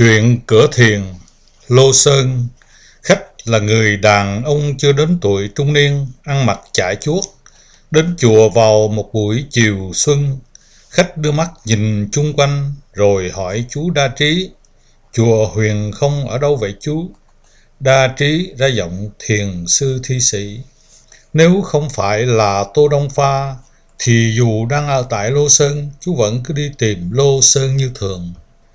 Chuyện cửa thiền. Lô Sơn. Khách là người đàn ông chưa đến tuổi trung niên, ăn mặc chải chuốt, đến chùa vào một buổi chiều xuân. Khách đưa mắt nhìn chung quanh rồi hỏi chú Đa Trí: "Chùa Huyền Không ở đâu vậy chú?" Đa Trí ra giọng thiền sư thi sĩ: "Nếu không phải là Tô Đông Pha thì dù đang ở tại Lô Sơn, chú vẫn cứ đi tìm Lô Sơn như thường."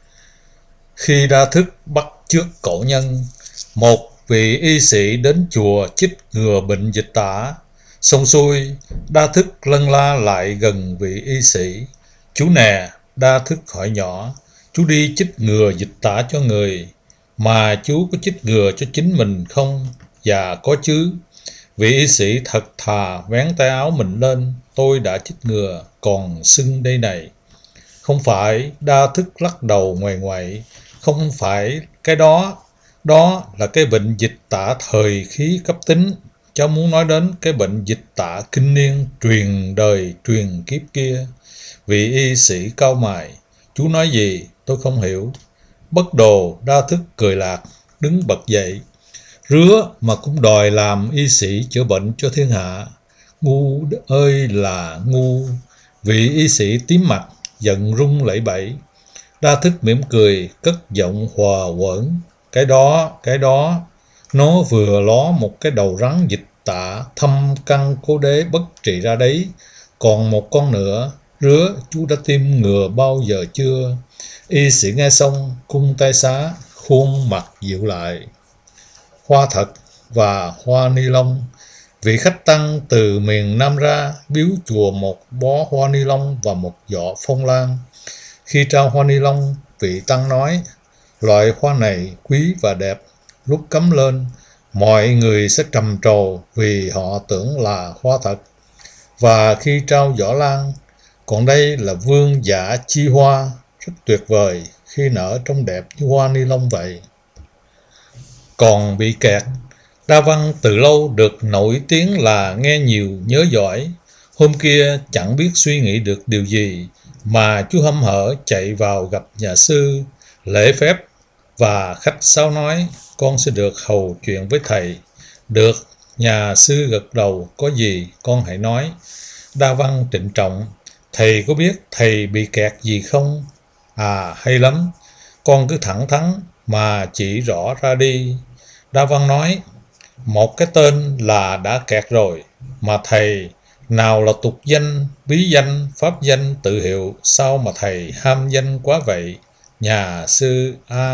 Khi Đa Thức bắt chước cổ nhân, một vị y sĩ đến chùa chích ngừa bệnh dịch tả. Xong xuôi, Đa Thức lân la lại gần vị y sĩ: "Chú nè," Đa Thức hỏi nhỏ, "chú đi chích ngừa dịch tả cho người, mà chú có chích ngừa cho chính mình không?" "Dạ có chứ." Vị y sĩ thật thà vén tay áo mình lên: "Tôi đã chích ngừa, còn sưng đây này." "Không phải," Đa Thức lắc đầu ngoại ngoại, "không phải cái đó. Đó là cái bệnh dịch tả thời khí cấp tính. Cháu muốn nói đến cái bệnh dịch tả kinh niên truyền đời truyền kiếp kia." Vị y sĩ cau mày: "Chú nói gì? Tôi không hiểu." Bất đồ, Đa Thức cười lạc, đứng bật dậy: "Rứa mà cũng đòi làm y sĩ chữa bệnh cho thiên hạ. Ngu ơi là ngu." Vị y sĩ tím mặt, giận run lẩy bẩy. Đa Thức mỉm cười, cất giọng hòa quẩn: cái đó, nó vừa ló một cái đầu rắn dịch tả thâm căn cố đế bất trị ra đấy. Còn một con nữa, Rứa, chú đã tiêm ngừa bao giờ chưa?" Y sĩ nghe xong, cung tay xá, khuôn mặt dịu lại. Hoa thật và hoa ni lông. Vị khách tăng từ miền Nam ra, biếu chùa một bó hoa ni lông và một giỏ phong lan. Khi trao hoa ni lông, vị tăng nói: "Loại hoa này quý và đẹp, lúc cắm lên, mọi người sẽ trầm trồ vì họ tưởng là hoa thật." Và khi trao giỏ lan: "Còn đây là vương giả chi hoa, rất tuyệt vời, khi nở trông đẹp như hoa ni lông vậy." Còn bị kẹt. Đa Văn từ lâu được nổi tiếng là nghe nhiều nhớ giỏi. Hôm kia chẳng biết suy nghĩ được điều gì mà chú hăm hở chạy vào gặp nhà sư, lễ phép và khách sáo nói: "Con sẽ được hầu chuyện với thầy." "Được." Nhà sư gật đầu: "Có gì con hãy nói." Đa Văn trịnh trọng: "Thầy có biết thầy bị kẹt gì không?" "À, hay lắm, con cứ thẳng thắn mà chỉ rõ ra đi." Đa Văn nói: "Một cái tên là đã kẹt rồi, mà thầy, nào là tục danh, bí danh, pháp danh, tự hiệu, sao mà thầy ham danh quá vậy?" Nhà sư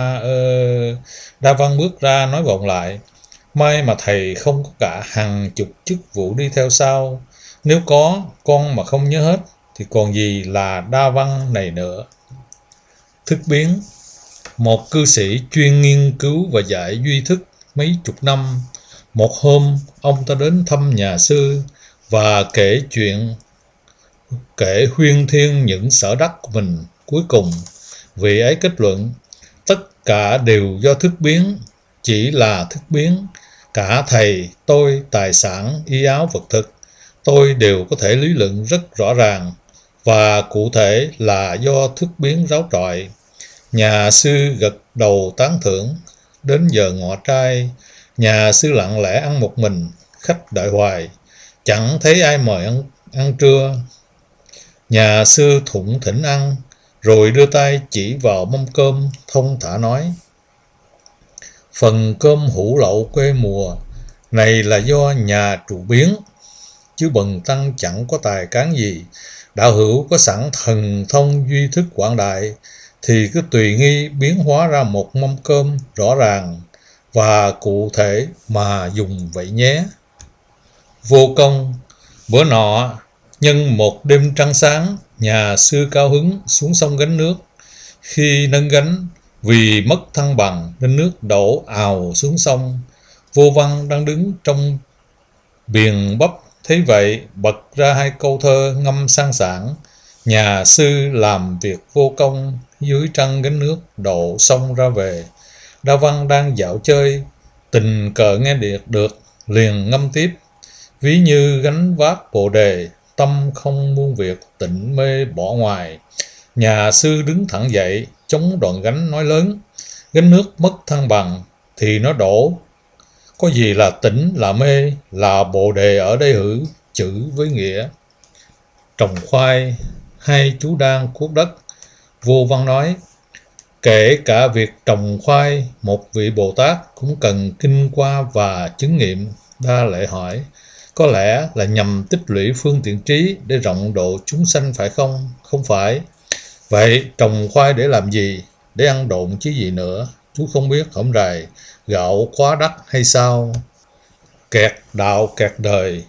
Đa Văn bước ra nói vọng lại: "May mà thầy không có cả hàng chục chức vụ đi theo sau. Nếu có, con mà không nhớ hết thì còn gì là Đa Văn này nữa." Thức biến. Một cư sĩ chuyên nghiên cứu và dạy duy thức mấy chục năm. Một hôm, ông ta đến thăm nhà sư và kể huyên thuyên những sở đắc của mình. Cuối cùng, vị ấy kết luận: "Tất cả đều do thức biến, chỉ là thức biến. Cả thầy, tôi, tài sản, y áo vật thực, tôi đều có thể lý luận rất rõ ràng, và cụ thể là do thức biến ráo trọi." Nhà sư gật đầu tán thưởng. Đến giờ ngọ trai, nhà sư lặng lẽ ăn một mình. Khách đợi hoài, chẳng thấy ai mời ăn trưa. Nhà sư thủng thỉnh ăn, rồi đưa tay chỉ vào mâm cơm, thông thả nói: "Phần cơm hủ lậu quê mùa này là do nhà trụ biến, chứ bần tăng chẳng có tài cán gì. Đạo hữu có sẵn thần thông duy thức quảng đại, thì cứ tùy nghi biến hóa ra một mâm cơm rõ ràng và cụ thể mà dùng vậy nhé." Vô công. Bữa nọ, nhân một đêm trăng sáng, nhà sư cao hứng xuống sông gánh nước. Khi nâng gánh, vì mất thăng bằng nên nước đổ ào xuống sông. Vô Văn đang đứng trong biền bắp thấy vậy, bật ra hai câu thơ ngâm sang sảng. Nhà sư làm việc vô công, dưới trăng gánh nước đổ sông ra về. Đa Văn đang dạo chơi, tình cờ nghe được, liền ngâm tiếp: "Ví như gánh vác bồ đề, tâm không muôn việc, tịnh mê bỏ ngoài." Nhà sư đứng thẳng dậy, chống đòn gánh nói lớn: Gánh nước mất thăng bằng thì nó đổ. Có gì là tỉnh, là mê, là bồ đề ở đây hử? Chữ với nghĩa. Trồng khoai, hai chú đang cuốc đất. Vô Văn nói, kể cả việc trồng khoai, một vị Bồ Tát cũng cần kinh qua và chứng nghiệm. Đa Lệ hỏi, có lẽ là nhằm tích lũy phương tiện trí để rộng độ chúng sanh phải không? Không phải. Vậy trồng khoai để làm gì? Để ăn độn chứ gì nữa. Chú không biết hổm rày gạo quá đắt hay sao? Kẹt đạo kẹt đời.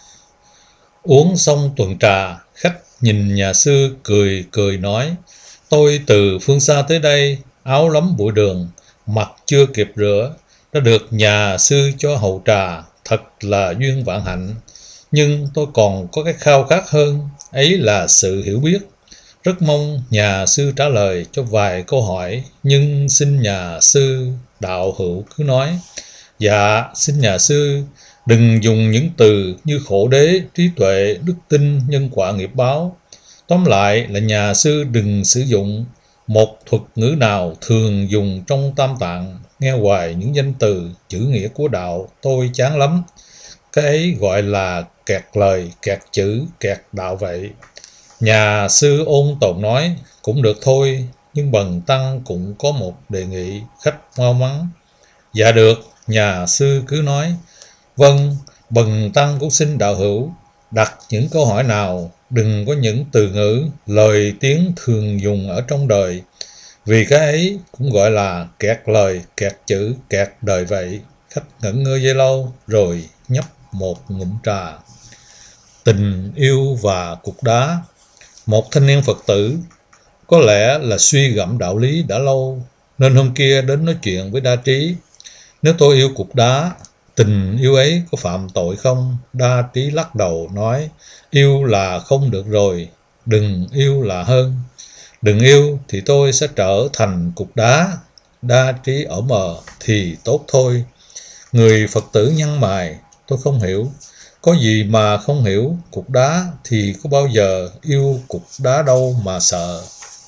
Uống xong tuần trà, khách nhìn nhà sư cười cười nói, tôi từ phương xa tới đây, áo lắm bụi đường, mặt chưa kịp rửa, đã được nhà sư cho hậu trà, thật là duyên vạn hạnh. Nhưng tôi còn có cái khao khát hơn, ấy là sự hiểu biết. Rất mong nhà sư trả lời cho vài câu hỏi, nhưng xin nhà sư đạo hữu cứ nói. Dạ, xin nhà sư đừng dùng những từ như khổ đế, trí tuệ, đức tin, nhân quả nghiệp báo. Tóm lại là nhà sư đừng sử dụng một thuật ngữ nào thường dùng trong Tam Tạng. Nghe hoài những danh từ, chữ nghĩa của đạo, tôi chán lắm. Cái ấy gọi là kẹt lời, kẹt chữ, kẹt đạo vậy. Nhà sư Ôn Tồn nói, cũng được thôi, nhưng bần tăng cũng có một đề nghị. Khách mau mắn. Dạ được, nhà sư cứ nói. Vâng, bần tăng cũng xin đạo hữu đặt những câu hỏi nào, đừng có những từ ngữ, lời tiếng thường dùng ở trong đời, vì cái ấy cũng gọi là kẹt lời, kẹt chữ, kẹt đời vậy. Khách ngẩn ngơ giây lâu, rồi nhấp một ngụm trà. Tình yêu và cục đá. Một thanh niên Phật tử, có lẽ là suy gẫm đạo lý đã lâu, nên hôm kia đến nói chuyện với Đa Trí. Nếu tôi yêu cục đá, tình yêu ấy có phạm tội không? Đa Trí lắc đầu nói, yêu là không được rồi, đừng yêu là hơn. Đừng yêu thì tôi sẽ trở thành cục đá. Đa Trí ở mờ, thì tốt thôi. Người Phật tử nhăn mày, tôi không hiểu. Có gì mà không hiểu, cục đá thì có bao giờ yêu cục đá đâu mà sợ.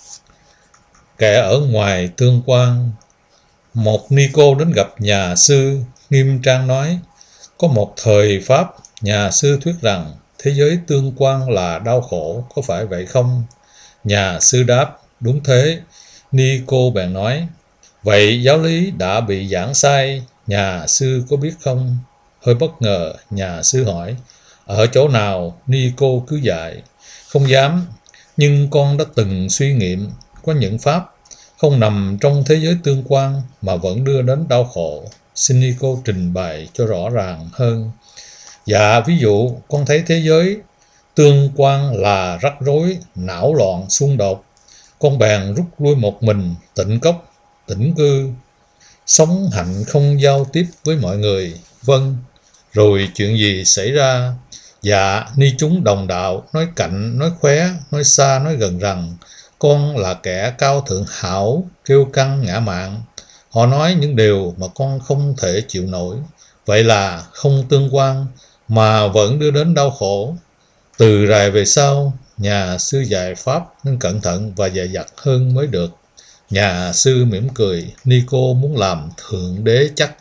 Kẻ ở ngoài Tương Quan. Một ni cô đến gặp nhà sư, nghiêm trang nói, có một thời Pháp, nhà sư thuyết rằng thế giới tương quan là đau khổ, có phải vậy không? Nhà sư đáp, đúng thế. Ni cô bèn nói, vậy giáo lý đã bị giảng sai, nhà sư có biết không? Hơi bất ngờ, nhà sư hỏi, ở chỗ nào? Ni cô cứ dạy, không dám, nhưng con đã từng suy nghiệm, có những pháp không nằm trong thế giới tương quan mà vẫn đưa đến đau khổ. Xin ni cô trình bày cho rõ ràng hơn. Dạ, ví dụ con thấy thế giới tương quan là rắc rối, não loạn, xung đột, con bèn rút lui một mình, tịnh cốc, tĩnh cư, sống hạnh không giao tiếp với mọi người. Vâng, rồi chuyện gì xảy ra? Dạ, ni chúng đồng đạo, nói cạnh, nói khóe, nói xa, nói gần rằng con là kẻ cao thượng hảo, kiêu căng ngã mạn. Họ nói những điều mà con không thể chịu nổi. Vậy là không tương quan mà vẫn đưa đến đau khổ. Từ rày về sau, nhà sư dạy pháp nên cẩn thận và dè dặt hơn mới được. Nhà sư mỉm cười, ni cô muốn làm thượng đế chắc.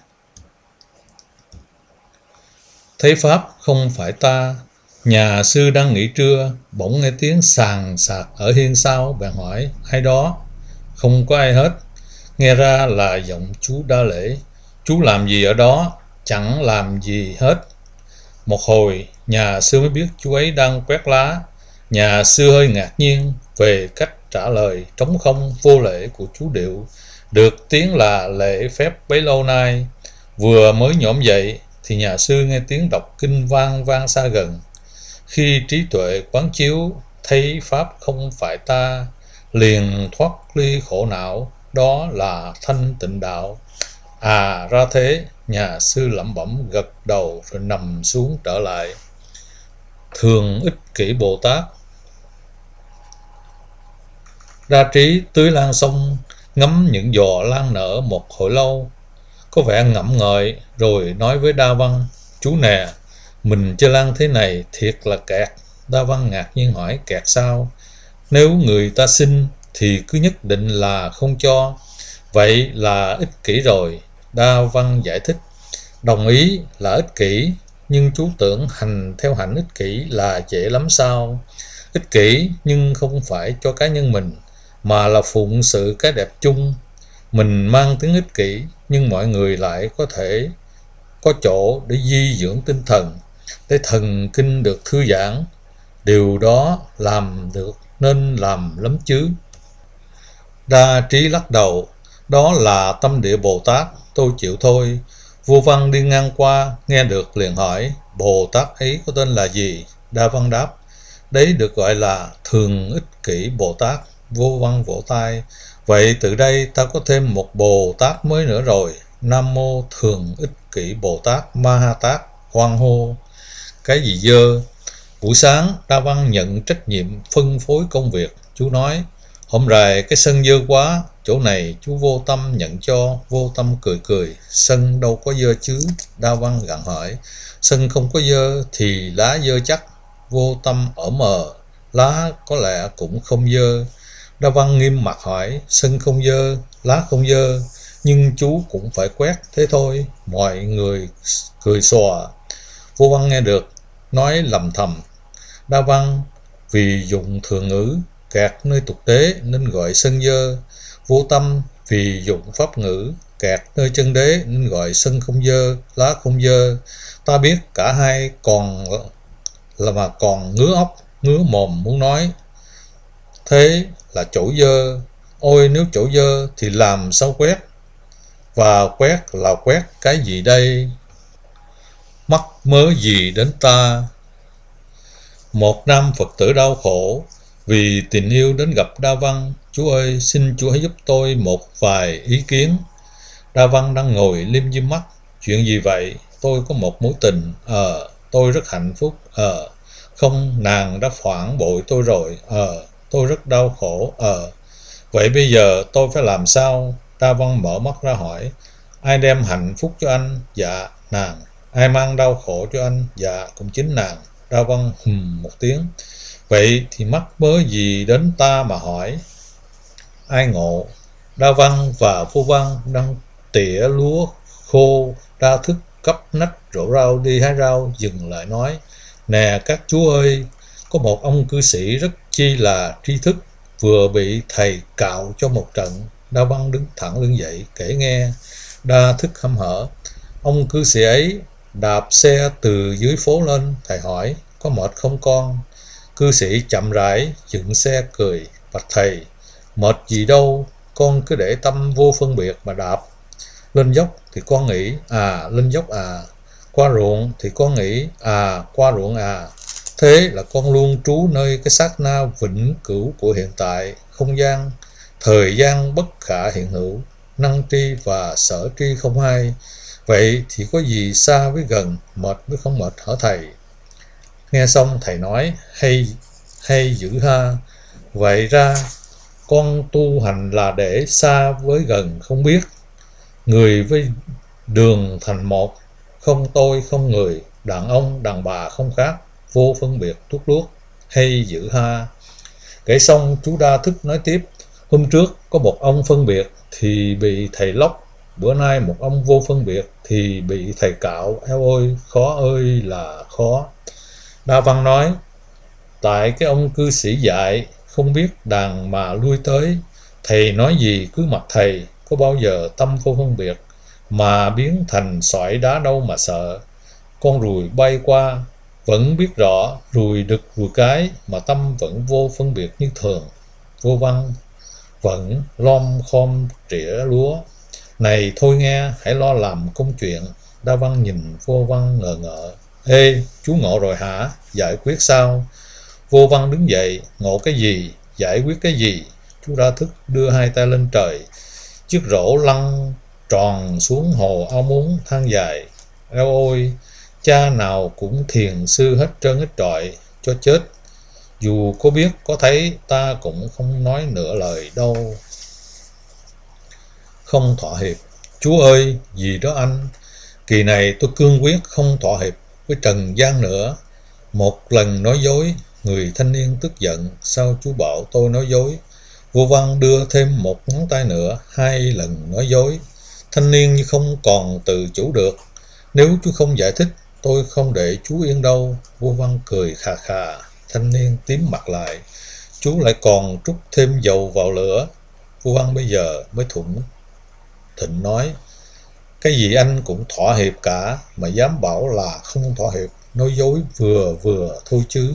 Thấy pháp không phải ta. Nhà sư đang nghỉ trưa, bỗng nghe tiếng sàn sạc ở hiên sau, bèn hỏi, ai đó? Không có ai hết. Nghe ra là giọng chú Đa Lễ. Chú làm gì ở đó? Chẳng làm gì hết. Một hồi, nhà sư mới biết chú ấy đang quét lá. Nhà sư hơi ngạc nhiên về cách trả lời trống không vô lễ của chú Điệu, được tiếng là lễ phép bấy lâu nay. Vừa mới nhổm dậy thì nhà sư nghe tiếng đọc kinh vang vang xa gần. Khi trí tuệ quán chiếu thấy pháp không phải ta, liền thoát ly khổ não, đó là thanh tịnh đạo. À ra thế. Nhà sư lẩm bẩm gật đầu rồi nằm xuống trở lại. Thường ích kỷ Bồ Tát. Đa Trí tưới lan sông, ngắm những giò lan nở một hồi lâu, có vẻ ngẫm ngợi, rồi nói với Đa Văn, chú nè, mình chơi lan thế này thiệt là kẹt. Đa Văn ngạc nhiên hỏi, kẹt sao? Nếu người ta xin thì cứ nhất định là không cho. Vậy là ích kỷ rồi. Đa Văn giải thích. Đồng ý là ích kỷ, nhưng chú tưởng hành theo hạnh ích kỷ là dễ lắm sao? Ích kỷ nhưng không phải cho cá nhân mình, mà là phụng sự cái đẹp chung. Mình mang tiếng ích kỷ, nhưng mọi người lại có thể có chỗ để di dưỡng tinh thần, để thần kinh được thư giãn. Điều đó làm được nên làm lắm chứ. Đa Trí lắc đầu. Đó là tâm địa Bồ Tát, tôi chịu thôi. Vua Văn đi ngang qua, nghe được liền hỏi, Bồ Tát ấy có tên là gì? Đa Văn đáp, đấy được gọi là Thường Ích Kỷ Bồ Tát. Vua Văn vỗ tay, vậy từ đây ta có thêm một Bồ Tát mới nữa rồi. Nam Mô Thường Ích Kỷ Bồ Tát Ma Ha Tát. Hoan hô. Cái gì dơ? Buổi sáng, Đa Văn nhận trách nhiệm phân phối công việc. Chú nói, hôm rày cái sân dơ quá, chỗ này chú Vô Tâm nhận cho. Vô Tâm cười cười, sân đâu có dơ chứ? Đa Văn gặng hỏi, sân không có dơ thì lá dơ chắc. Vô Tâm ở mờ, lá có lẽ cũng không dơ. Đa Văn nghiêm mặt hỏi, sân không dơ, lá không dơ, nhưng chú cũng phải quét thế thôi. Mọi người cười xòa. Vô Văn nghe được, nói lầm thầm, Đa Văn vì dụng thường ngữ kẹt nơi tục tế nên gọi sân dơ. Vô Tâm vì dụng pháp ngữ kẹt nơi chân đế nên gọi sân không dơ, lá không dơ. Ta biết cả hai mà còn ngứa óc ngứa mồm muốn nói. Thế là chỗ dơ. Ôi nếu chỗ dơ thì làm sao quét? Và quét là quét cái gì đây? Mắc mớ gì đến ta? Một nam Phật tử đau khổ vì tình yêu đến gặp Đa Văn. Chú ơi, xin chú hãy giúp tôi một vài ý kiến. Đa Văn đang ngồi lim dim mắt. Chuyện gì vậy? Tôi có một mối tình. Tôi rất hạnh phúc. Không, nàng đã phản bội tôi rồi. Tôi rất đau khổ. Vậy bây giờ tôi phải làm sao? Đa Văn mở mắt ra hỏi, ai đem hạnh phúc cho anh? Dạ, nàng. Ai mang đau khổ cho anh? Dạ, cũng chính nàng. Đa Văn một tiếng. Vậy thì mắc mớ gì đến ta mà hỏi? Ai ngộ. Đa Văn và Vô Văn đang tỉa lúa khô. Đa Thức cấp nách rổ rau đi hái rau dừng lại nói, nè các chú ơi, có một ông cư sĩ rất chi là tri thức vừa bị thầy cạo cho một trận. Đa Văn đứng thẳng lưng dậy kể nghe. Đa Thức hăm hở, ông cư sĩ ấy đạp xe từ dưới phố lên. Thầy hỏi, có mệt không con? Cư sĩ chậm rãi dựng xe cười, bạch thầy, mệt gì đâu, con cứ để tâm vô phân biệt mà đạp. Lên dốc thì con nghĩ, lên dốc qua ruộng thì con nghĩ, qua ruộng Thế là con luôn trú nơi cái sát na vĩnh cửu của hiện tại, không gian, thời gian bất khả hiện hữu, năng tri và sở tri không hai. Vậy thì có gì xa với gần, mệt với không mệt hả thầy? Nghe xong thầy nói, hay dữ ha. Vậy ra con tu hành là để xa với gần không biết, người với đường thành một, không tôi không người, đàn ông đàn bà không khác, vô phân biệt tuốt luốt. Hay dữ ha. Kể xong chú Đa Thức nói tiếp, hôm trước có một ông phân biệt thì bị thầy lóc, bữa nay một ông vô phân biệt thì bị thầy cạo. Eo ơi, khó ơi là khó. Đa Văn nói, tại cái ông cư sĩ dạy không biết đàn mà lui tới, thầy nói gì cứ mặc thầy, có bao giờ tâm vô phân biệt mà biến thành sỏi đá đâu mà sợ. Con ruồi bay qua vẫn biết rõ ruồi đực ruồi cái, mà tâm vẫn vô phân biệt như thường. Vô Văn vẫn lom khom trĩa lúa. Này thôi nghe, hãy lo làm công chuyện. Đa Văn nhìn Vô Văn ngờ ngợ. Ê, chú ngộ rồi hả? Giải quyết sao? Vô Văn đứng dậy. Ngộ cái gì? Giải quyết cái gì? Chú Đa Thức đưa hai tay lên trời. Chiếc rổ lăn tròn xuống hồ ao muốn, than dài. Eo ôi, cha nào cũng thiền sư hết trơn hết trọi, cho chết. Dù có biết có thấy ta cũng không nói nửa lời đâu. Không thỏa hiệp. Chú ơi, gì đó anh. Kỳ này tôi cương quyết không thỏa hiệp với trần gian nữa. Một lần nói dối, người thanh niên tức giận, sao chú bảo tôi nói dối? Vua Văn đưa thêm một ngón tay nữa, 2 lần nói dối. Thanh niên như không còn tự chủ được. Nếu chú không giải thích, tôi không để chú yên đâu. Vua Văn cười khà khà. Thanh niên tím mặt lại. Chú lại còn trút thêm dầu vào lửa. Vua Văn bây giờ mới thịnh nói: cái gì anh cũng thỏa hiệp cả, mà dám bảo là không thỏa hiệp, nói dối vừa thôi chứ.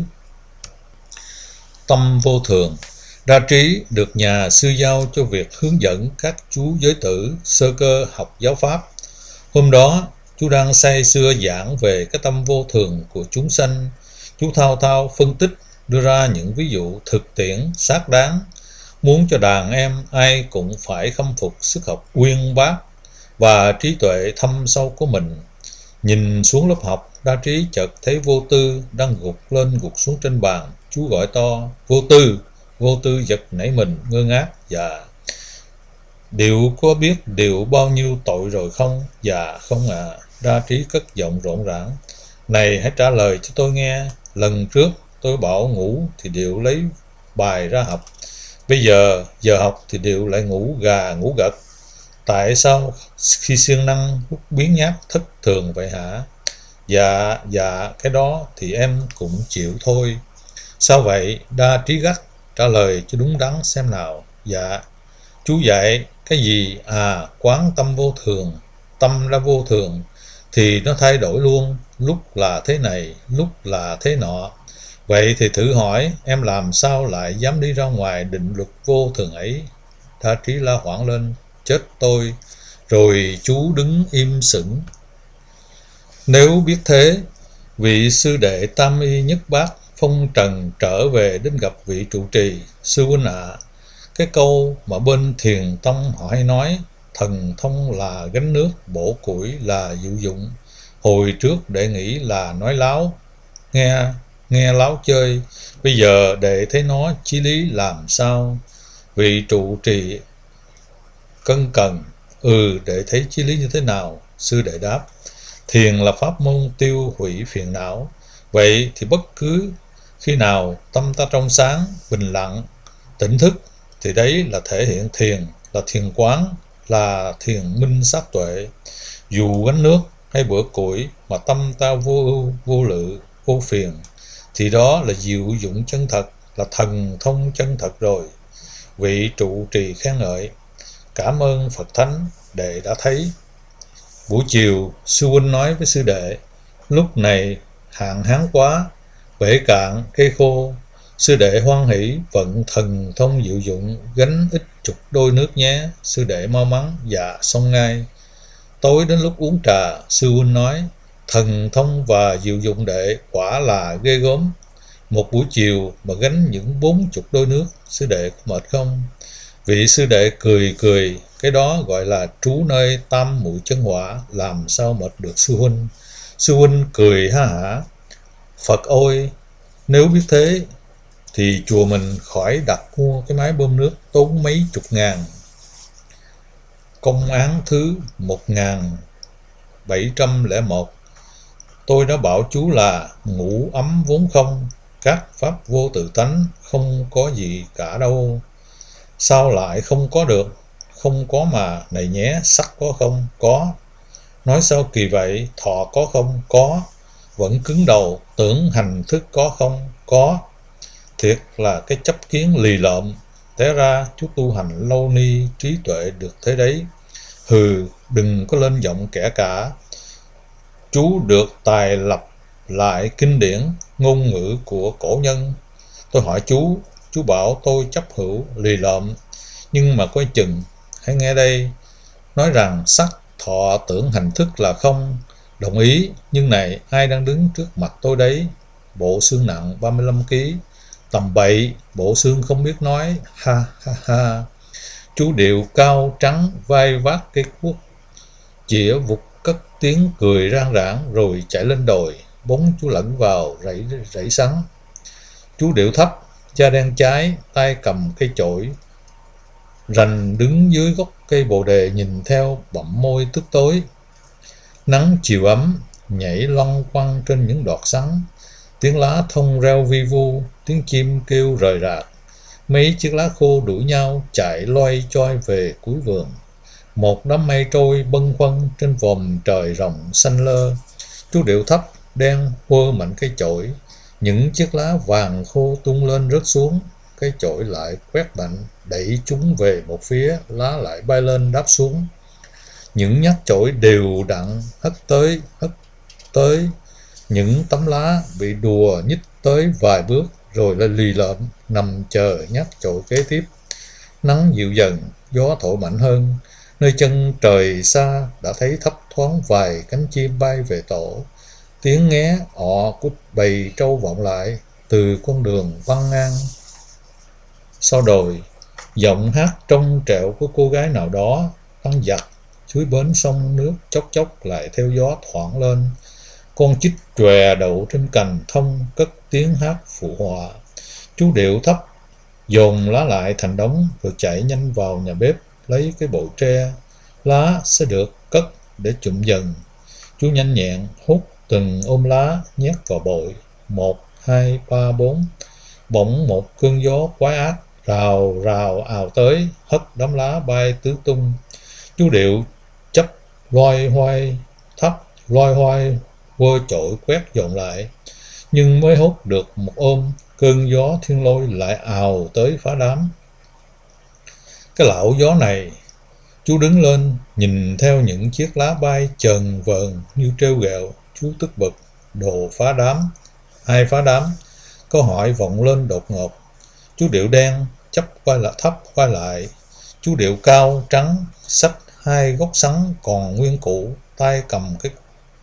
Tâm vô thường. Đa Trí được nhà sư giao cho việc hướng dẫn các chú giới tử sơ cơ học giáo pháp. Hôm đó, chú đang say sưa giảng về cái tâm vô thường của chúng sanh. Chú thao thao phân tích, đưa ra những ví dụ thực tiễn, xác đáng, muốn cho đàn em ai cũng phải khâm phục sức học uyên bác và trí tuệ thâm sâu của mình. Nhìn xuống lớp học, Đa Trí chợt thấy Vô Tư đang gục lên gục xuống trên bàn. Chú gọi to: Vô Tư! Vô Tư giật nảy mình, ngơ ngác: Dạ. Điệu có biết Điệu bao nhiêu tội rồi không? Dạ không ạ. Đa Trí cất giọng rộn rã: Này, hãy trả lời cho tôi nghe. Lần trước tôi bảo ngủ thì Điệu lấy bài ra học. Bây giờ học thì Điệu lại ngủ gà ngủ gật. Tại sao khi siêng năng biến nhát thất thường vậy hả? Dạ, cái đó thì em cũng chịu thôi. Sao vậy? Đa Trí gắt: Trả lời cho đúng đắn xem nào. Dạ, chú dạy cái gì? Quán tâm vô thường. Tâm đã vô thường thì nó thay đổi luôn, lúc là thế này, lúc là thế nọ. Vậy thì thử hỏi em làm sao lại dám đi ra ngoài định luật vô thường ấy? Đa Trí la hoảng lên: Chết tôi! Rồi chú đứng im sững. Nếu biết thế, vị sư đệ tam y nhất bát phong trần trở về đến gặp vị trụ trì. Sư huynh ạ, cái câu mà bên Thiền tông họ hay nói, thần thông là gánh nước, bổ củi là dụ dụng, hồi trước đệ nghĩ là nói láo, nghe láo chơi. Bây giờ đệ thấy nó chí lý làm sao? Vị trụ trì cân cần: Đệ thấy chí lý như thế nào? Sư đệ đáp: Thiền là pháp môn tiêu hủy phiền não. Vậy thì bất cứ khi nào tâm ta trong sáng, bình lặng, tỉnh thức thì đấy là thể hiện thiền, là thiền quán, là thiền minh sát tuệ. Dù gánh nước hay bữa củi mà tâm ta vô ưu, vô lự, vô phiền thì đó là diệu dụng chân thật, là thần thông chân thật rồi. Vị trụ trì khen ngợi: Cảm ơn Phật Thánh, đệ đã thấy. Buổi chiều, sư huynh nói với sư đệ: Lúc này hạn hán quá, bể cạn, cây khô. Sư đệ hoan hỷ vận thần thông diệu dụng, gánh ít chục đôi nước nhé. Sư đệ mau mắn: Dạ, xong ngay. Tối đến lúc uống trà, sư huynh nói: Thần thông và diệu dụng đệ quả là ghê gớm. Một buổi chiều mà gánh những 40 đôi nước, sư đệ có mệt không? Vị sư đệ cười: Cái đó gọi là trú nơi tam muội chân hỏa, làm sao mệt được sư huynh. Sư huynh cười ha hả: Phật ơi, nếu biết thế thì chùa mình khỏi đặt mua cái máy bơm nước tốn mấy chục ngàn. Công án thứ 1701. Tôi đã bảo chú là ngủ ấm vốn không, các pháp vô tự tánh không có gì cả đâu. Sao lại không có được? Không có mà, này nhé. Sắc có không? Có. Nói sao kỳ vậy? Thọ có không? Có. Vẫn cứng đầu. Tưởng hành thức có không? Có. Thiệt là cái chấp kiến lì lợm. Té ra chú tu hành lâu ni trí tuệ được thế đấy. Đừng có lên giọng kẻ cả. Chú được tài lập lại kinh điển, ngôn ngữ của cổ nhân. Tôi hỏi chú bảo tôi chấp hữu lì lợm. Nhưng mà coi chừng, hãy nghe đây. Nói rằng sắc, thọ, tưởng, hành thức là không. Đồng ý, nhưng này, ai đang đứng trước mặt tôi đấy? Bộ xương nặng 35 kg. Tầm bậy, bộ xương không biết nói. Ha ha ha. Chú điệu cao trắng vai vác cây cuốc, chĩa vụt cất tiếng cười rang rãng rồi chạy lên đồi. Bóng chú lẫn vào rẫy sắn. Chú điệu thấp, da đen cháy, tay cầm cây chổi, rành đứng dưới gốc cây bồ đề nhìn theo, bặm môi tức tối. Nắng chiều ấm nhảy loăn quăng trên những đọt sắn, tiếng lá thông reo vi vu, tiếng chim kêu rời rạc. Mấy chiếc lá khô đuổi nhau chạy loay choay về cuối vườn. Một đám mây trôi bâng khuâng trên vòm trời rộng xanh lơ. Chú Điệu thấp đen quơ mạnh cái chổi, những chiếc lá vàng khô tung lên rớt xuống. Cái chổi lại quét mạnh, đẩy chúng về một phía, lá lại bay lên đáp xuống. Những nhát chổi đều đặn hất tới. Những tấm lá bị đùa nhích tới vài bước, rồi lại lì lợm nằm chờ nhát chổi kế tiếp. Nắng dịu dần, gió thổi mạnh hơn. Nơi chân trời xa đã thấy thấp thoáng vài cánh chim bay về tổ. Tiếng nghé ọ của bầy trâu vọng lại từ con đường băng ngang sau đồi. Giọng hát trong trẻo của cô gái nào đó đang giặt dưới bến sông nước chốc chốc lại theo gió thoảng lên. Con chích chòe đậu trên cành thông cất tiếng hát phụ họa. Chú Điệu thấp dồn lá lại thành đống rồi chạy nhanh vào nhà bếp lấy cái bội tre. Lá sẽ được cất để chụm dần. Chú nhanh nhẹn hút từng ôm lá nhét vào bội. 1, 2, 3, 4. Bỗng một cơn gió quái ác rào rào ào tới, hất đám lá bay tứ tung. Chú Điệu chấp loay hoay quơ chổi quét dọn lại, nhưng mới hút được một ôm, cơn gió thiên lôi lại ào tới phá đám. Cái lão gió này. Chú đứng lên nhìn theo những chiếc lá bay chờn vờn như trêu ghẹo. Chú tức bực. Đồ phá đám. Ai phá đám? Câu hỏi vọng lên đột ngột. Chú Điệu đen chắp thấp quay lại. Chú Điệu cao trắng xách hai gốc sắn còn nguyên cũ, tay cầm cái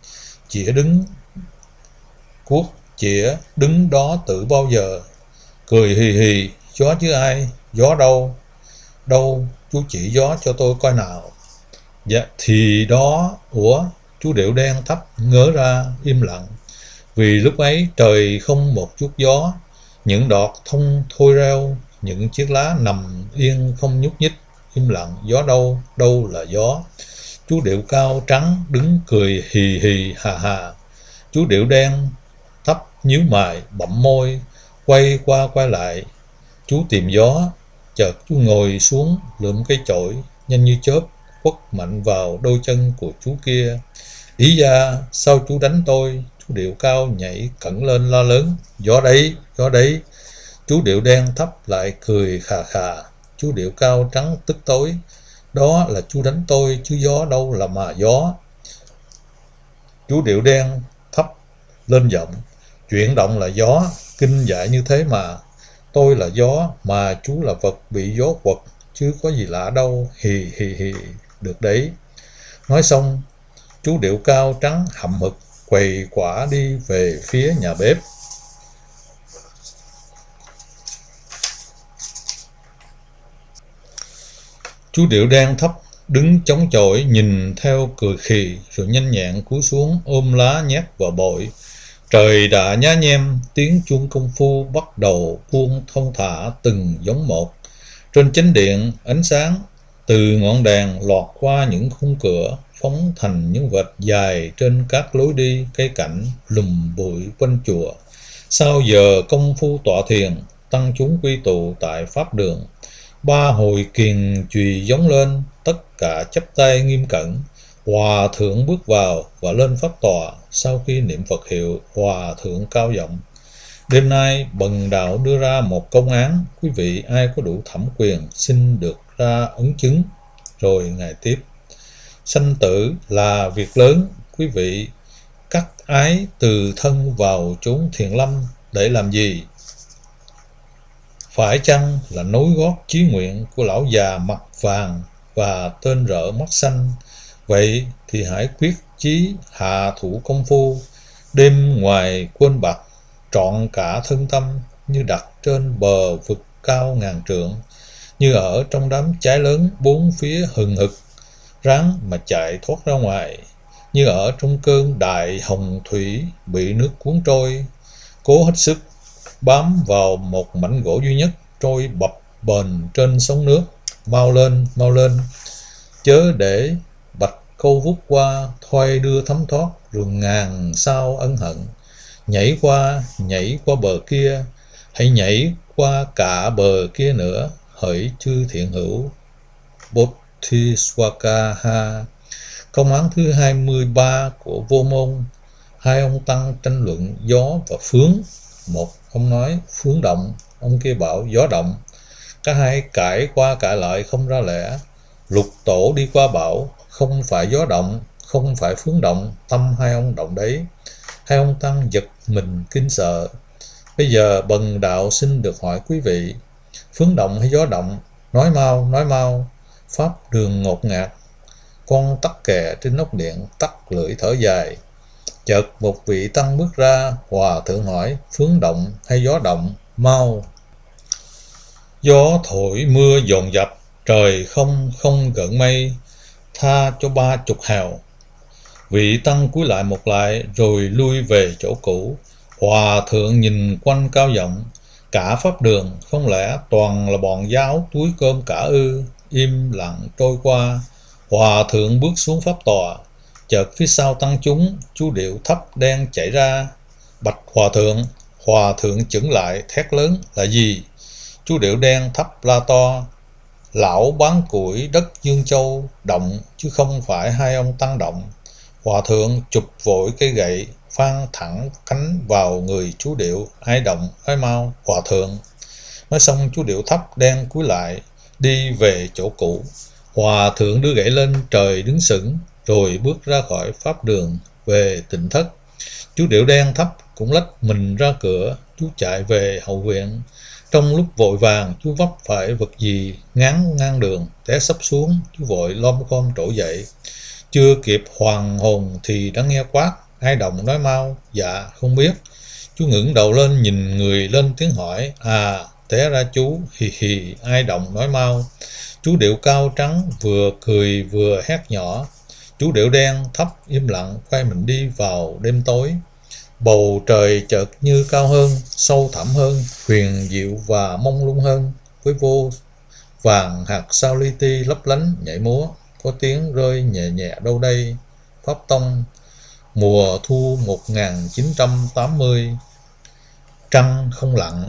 cuốc chĩa đứng đó từ bao giờ. Cười hì hì. Gió chứ ai? Gió đâu? Đâu? Chú chỉ gió cho tôi coi nào. Dạ thì đó. Ủa? Chú Điệu đen thấp ngớ ra im lặng. Vì lúc ấy trời không một chút gió. Những đọt thông thôi reo. Những chiếc lá nằm yên không nhúc nhích. Im lặng. Gió đâu? Đâu là gió? Chú Điệu cao trắng đứng cười hì hì hà hà. Chú Điệu đen thấp nhíu mày bậm môi, quay qua quay lại. Chú tìm gió. Chợt chú ngồi xuống lượm cái chổi, nhanh như chớp quất mạnh vào đôi chân của chú kia. Ý da, sao chú đánh tôi? Chú Điệu cao nhảy cẩn lên la lớn. Gió đấy, gió đấy. Chú Điệu đen thấp lại cười khà khà. Chú Điệu cao trắng tức tối. Đó là chú đánh tôi chứ gió đâu là mà gió. Chú Điệu đen thấp lên giọng. Chuyển động là gió, kinh dại như thế mà. Tôi là gió mà chú là vật bị gió quật, chứ có gì lạ đâu. Hì hì hì. Được đấy. Nói xong, chú Điệu cao trắng hậm hực quầy quả đi về phía nhà bếp. Chú Điệu đen thấp đứng chống chọi nhìn theo cười khì, rồi nhanh nhẹn cúi xuống ôm lá nhét vào bội. Trời đã nhá nhem, tiếng chuông công phu bắt đầu buông thong thả từng giống một. Trên chánh điện, ánh sáng từ ngọn đèn lọt qua những khung cửa, phóng thành những vệt dài trên các lối đi cây cảnh lùm bụi quanh chùa. Sau giờ công phu tọa thiền, tăng chúng quy tụ tại pháp đường. 3 hồi kiền chùy giống lên, tất cả chắp tay nghiêm cẩn. Hòa thượng bước vào và lên pháp tòa. Sau khi niệm Phật hiệu, hòa thượng cao giọng. Đêm nay bần đạo đưa ra một công án. Quý vị ai có đủ thẩm quyền xin được ra ấn chứng. Rồi ngài tiếp. Sanh tử là việc lớn. Quý vị cắt ái từ thân vào chốn thiền lâm để làm gì? Phải chăng là nối gót chí nguyện của lão già mặt vàng và tên rợ mắt xanh? Vậy thì hãy quyết chí hạ thủ công phu, đêm ngoài quên bặt, trọn cả thân tâm, như đặt trên bờ vực cao ngàn trượng, như ở trong đám cháy lớn bốn phía hừng hực, ráng mà chạy thoát ra ngoài, như ở trong cơn đại hồng thủy bị nước cuốn trôi, cố hết sức bám vào một mảnh gỗ duy nhất trôi bập bềnh trên sóng nước. Mau lên, chớ để bạch câu vút qua, thoai đưa thấm thoát, rồi ngàn sao ân hận. Nhảy qua bờ kia, hãy nhảy qua cả bờ kia nữa, hỡi chư thiện hữu Bodhiswaka. Công án thứ 23 của Vô Môn. Hai ông tăng tranh luận gió và phướng. Một ông nói phướng động, ông kia bảo gió động. Cả hai cãi qua cãi lại không ra lẽ. Lục tổ đi qua bảo không phải gió động, không phải phướng động, tâm hai ông động đấy. Hai ông tăng giật mình kinh sợ. Bây giờ bần đạo xin được hỏi quý vị, phướng động hay gió động? Nói mau, nói mau. Pháp đường ngột ngạt. Con tắc kè trên nóc điện, tắt lưỡi thở dài. Chợt một vị tăng bước ra, hòa thượng hỏi, phướng động hay gió động? Mau. Gió thổi mưa dồn dập, trời không gợn mây, tha cho 30 hào. Vị tăng cúi lại một lại, rồi lui về chỗ cũ. Hòa thượng nhìn quanh cao giọng, cả pháp đường không lẽ toàn là bọn giáo túi cơm cả ư? Im lặng trôi qua. Hòa thượng bước xuống pháp tòa. Chợt phía sau tăng chúng, chú điệu thấp đen chạy ra. Bạch hòa thượng. Hòa thượng chững lại thét lớn, là gì? Chú điệu đen thấp la to, lão bán củi đất Dương Châu động, chứ không phải hai ông tăng động. Hòa thượng chụp vội cây gậy, phang thẳng cánh vào người chú điệu. Ai động, ai mau, hòa thượng. Nói xong chú điệu thấp đen cúi lại, đi về chỗ cũ. Hòa thượng đưa gậy lên trời đứng sững, rồi bước ra khỏi pháp đường về tịnh thất. Chú điệu đen thấp cũng lách mình ra cửa, chú chạy về hậu viện. Trong lúc vội vàng, chú vấp phải vật gì ngáng ngang đường, té sấp xuống, chú vội lom khom trỗi dậy. Chưa kịp hoàn hồn thì đã nghe quát, ai động nói mau. Dạ không biết. Chú ngẩng đầu lên nhìn người lên tiếng hỏi, à té ra chú, hì hì, ai động nói mau. Chú điệu cao trắng vừa cười vừa hét nhỏ. Chú điệu đen thấp im lặng quay mình đi vào đêm tối. Bầu trời chợt như cao hơn, sâu thẳm hơn, huyền diệu và mông lung hơn, với vô vàng hạt sao li ti lấp lánh nhảy múa. Có tiếng rơi nhẹ nhẹ đâu đây. Pháp Tông, mùa thu 1980. Trăng không lặn.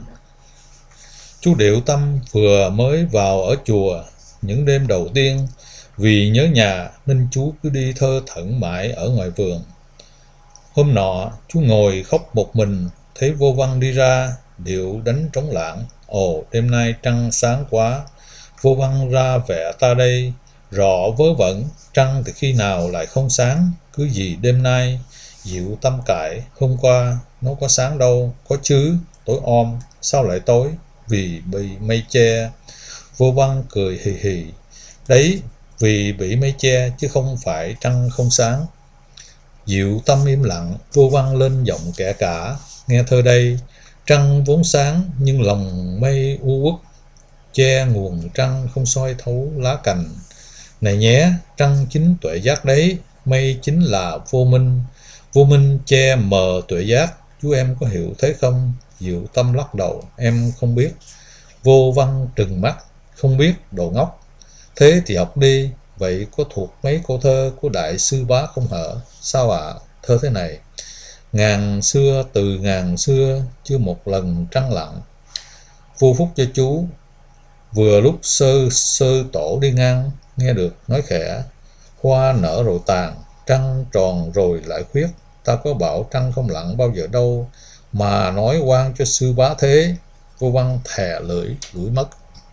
Chú Điệu Tâm vừa mới vào ở chùa những đêm đầu tiên, vì nhớ nhà nên chú cứ đi thơ thẩn mãi ở ngoài vườn. Hôm nọ chú ngồi khóc một mình, thấy Vô Văn đi ra, Điệu đánh trống lảng. Ồ, đêm nay trăng sáng quá. Vô Văn ra vẻ ta đây, rõ vớ vẩn, trăng từ khi nào lại không sáng, cứ gì đêm nay. Diệu Tâm cãi, hôm qua nó có sáng đâu, có chứ, tối om, sao lại tối? Vì bị mây che. Vô Văn cười hì hì, đấy, vì bị mây che chứ không phải trăng không sáng. Diệu Tâm im lặng, Vô Văn lên giọng kẻ cả, nghe thơ đây. Trăng vốn sáng nhưng lòng mây u uất, che nguồn trăng không soi thấu lá cành. Này nhé, trăng chính tuệ giác đấy, mây chính là vô minh. Vô minh che mờ tuệ giác, chú em có hiểu thế không? Diệu Tâm lắc đầu, em không biết. Vô Văn trừng mắt, không biết, đồ ngốc. Thế thì học đi. Vậy có thuộc mấy câu thơ của Đại sư Bá Không Hở? Sao ạ? Thơ thế này: ngàn xưa từ ngàn xưa, chưa một lần trăng lặn. Vô phúc cho chú. Vừa lúc sơ tổ đi ngang, nghe được nói khẽ, hoa nở rồi tàn, trăng tròn rồi lại khuyết. Ta có bảo trăng không lặn bao giờ đâu, mà nói oan cho sư bá thế. Vô Văn thè lưỡi đuổi mất.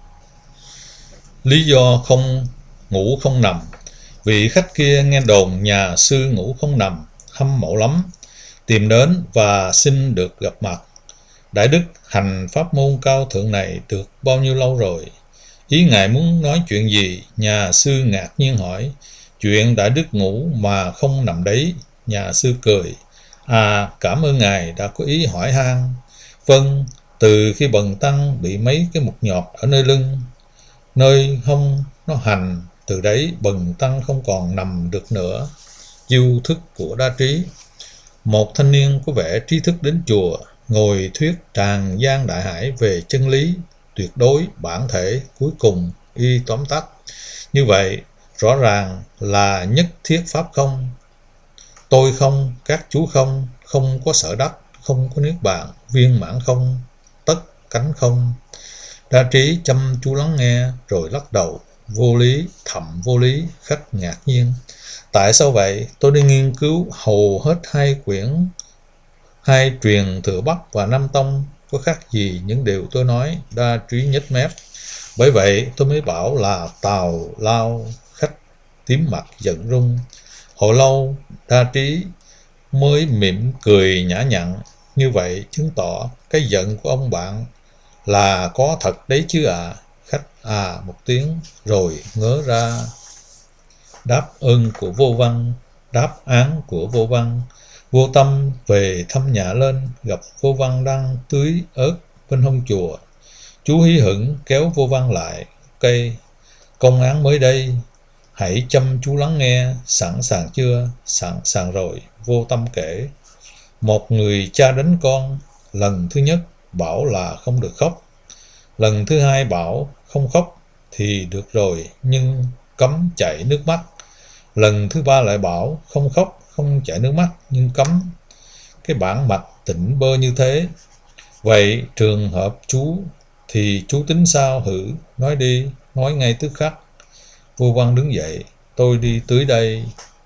Lý do ngủ không nằm. Vị khách kia nghe đồn nhà sư ngủ không nằm, hâm mộ lắm, tìm đến và xin được gặp mặt. Đại đức hành pháp môn cao thượng này được bao nhiêu lâu rồi? Ý ngài muốn nói chuyện gì? Nhà sư ngạc nhiên hỏi. Chuyện đại đức ngủ mà không nằm đấy. Nhà sư cười. À, cảm ơn ngài đã có ý hỏi han. Vâng, từ khi bần tăng bị mấy cái mục nhọt ở nơi lưng, nơi hông nó hành, từ đấy bần tăng không còn nằm được nữa. Du thức của đa trí. Một thanh niên có vẻ trí thức đến chùa, ngồi thuyết tràn gian đại hải về chân lý tuyệt đối, bản thể, cuối cùng, y tóm tắt. Như vậy, rõ ràng là nhất thiết pháp không. Tôi không, các chú không, không có sở đắc, không có niết bàn, viên mãn không, tất cánh không. Đa Trí chăm chú lắng nghe rồi lắc đầu. Vô lý, thậm vô lý. Khách ngạc nhiên. Tại sao vậy? Tôi đi nghiên cứu hầu hết hai truyền Thừa Bắc và Nam Tông, có khác gì những điều tôi nói? Đa Trí nhếch mép. Bởi vậy tôi mới bảo là tào lao. Khách tím mặt giận rung. Hồi lâu Đa Trí mới mỉm cười nhã nhặn. Như vậy chứng tỏ cái giận của ông bạn là có thật đấy chứ ạ. Khách một tiếng rồi ngớ ra. Đáp ơn của Vô Văn, đáp án của Vô Văn. Vô Tâm về thăm nhà lên, gặp Vô Văn đang tưới ớt bên hông chùa. Chú hí hửng kéo Vô Văn lại. Cây, công án mới đây, hãy chăm chú lắng nghe. Sẵn sàng chưa? Sẵn sàng rồi. Vô Tâm kể. Một người cha đánh con, lần thứ nhất bảo là không được khóc, lần thứ hai bảo không khóc thì được rồi nhưng cấm chảy nước mắt, lần thứ ba lại bảo không khóc không chảy nước mắt nhưng cấm. Cái bản mạch tỉnh bơ như thế. Vậy trường hợp chú thì chú tính sao hử? Nói đi, nói ngay tức khắc. Vô Văn đứng dậy. Tôi đi tưới đây.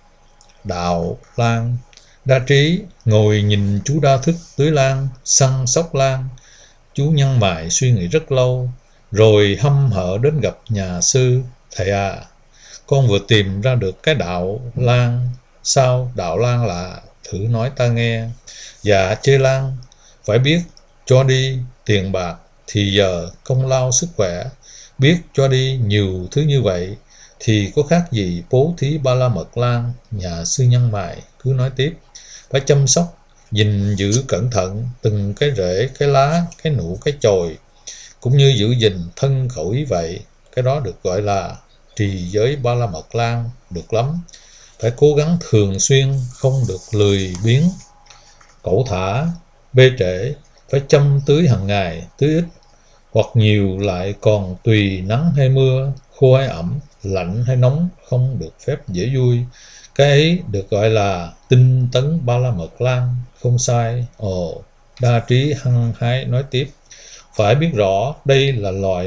Đạo lan. Đa Trí ngồi nhìn chú Đa Thức tưới lan, săn sóc lan. Chú nhăn mày suy nghĩ rất lâu, rồi hăm hở đến gặp nhà sư. Thầy à, con vừa tìm ra được cái đạo lan. Sao đạo lan là? Thử nói ta nghe. Dạ chơi lan, phải biết cho đi tiền bạc, thì giờ công lao sức khỏe. Biết cho đi nhiều thứ như vậy, thì có khác gì bố thí ba la mật lan. Nhà sư nhăn mày cứ nói tiếp. Phải chăm sóc, gìn giữ cẩn thận từng cái rễ, cái lá, cái nụ, cái chồi, cũng như giữ gìn thân khẩu ý vậy. Cái đó được gọi là trì giới ba la mật lan. Được lắm. Phải cố gắng thường xuyên, không được lười biếng, cẩu thả, bê trễ. Phải chăm tưới hàng ngày, tưới ít hoặc nhiều lại còn tùy nắng hay mưa, khô hay ẩm, lạnh hay nóng, không được phép dễ vui. Cái ấy được gọi là tinh tấn ba la mật lan. Không sai. Ồ, Đa Trí hăng hái nói tiếp. Phải biết rõ đây là loài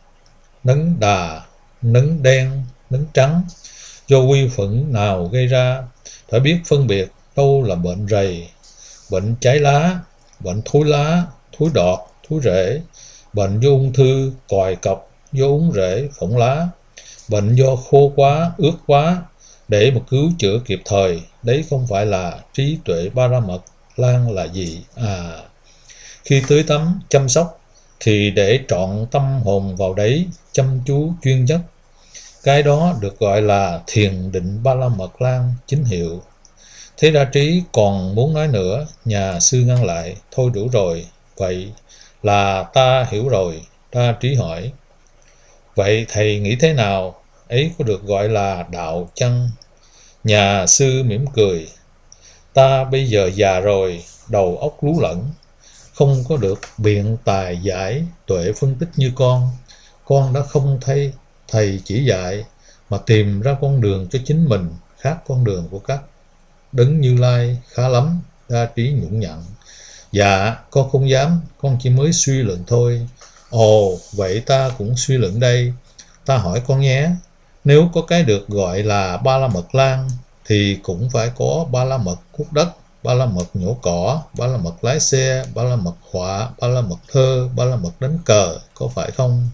nấm đà, nấm đen, nấm trắng, do vi khuẩn nào gây ra. Phải biết phân biệt đâu là bệnh rầy, bệnh cháy lá, bệnh thối lá, thối đọt, thối rễ, bệnh do ung thư, còi cọc, do úng rễ, phỏng lá, bệnh do khô quá, ướt quá, để mà cứu chữa kịp thời. Đấy không phải là trí tuệ ba la mật lan là gì à? Khi tưới tắm, chăm sóc thì để trọn tâm hồn vào đấy, chăm chú chuyên nhất. Cái đó được gọi là thiền định ba la mật lan chính hiệu. Thế Đa Trí còn muốn nói nữa, nhà sư ngăn lại. Thôi đủ rồi. Vậy là ta hiểu rồi. Đa Trí hỏi. Vậy thầy nghĩ thế nào? Ấy có được gọi là đạo chăng? Nhà sư mỉm cười. Ta bây giờ già rồi, đầu óc lú lẫn, không có được biện tài giải tuệ phân tích như con. Con đã không thấy thầy chỉ dạy, mà tìm ra con đường cho chính mình, khác con đường của các đấng Như Lai. Khá lắm. Đa Trí nhũng nhặn. Dạ, con không dám, con chỉ mới suy luận thôi. Ồ, vậy ta cũng suy luận đây. Ta hỏi con nhé, nếu có cái được gọi là ba la mật lan, thì cũng phải có ba la mật cuốc đất, ba la mật nhổ cỏ, ba la mật lái xe, ba la mật họa, ba la mật thơ, ba la mật đánh cờ, có phải không?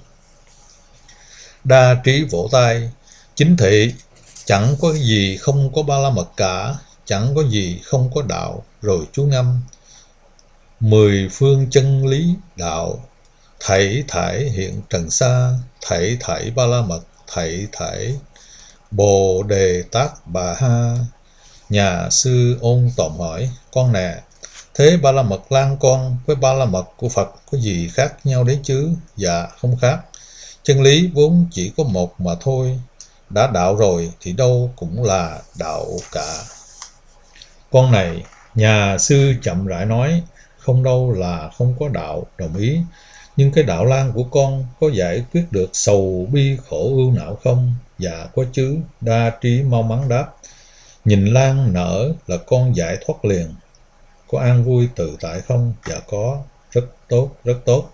Đa Trí vỗ tay. Chính thị, chẳng có gì không có ba la mật cả, chẳng có gì không có đạo. Rồi chú ngâm. 10 phương chân lý đạo, thảy thảy hiện trần xa, thảy thảy ba la mật, thảy thảy Bồ Đề Tát Bà Ha. Nhà sư ôn tòm hỏi. Con nè, thế ba la mật lan con với ba la mật của Phật có gì khác nhau đấy chứ? Dạ không khác. Chân lý vốn chỉ có một mà thôi. Đã đạo rồi thì đâu cũng là đạo cả. Con này, nhà sư chậm rãi nói, không đâu là không có đạo, đồng ý. Nhưng cái đạo lan của con có giải quyết được sầu bi khổ ưu não không? Dạ có chứ. Đa Trí mau mắn đáp. Nhìn lan nở là con giải thoát liền. Có an vui tự tại không? Dạ có. Rất tốt, rất tốt.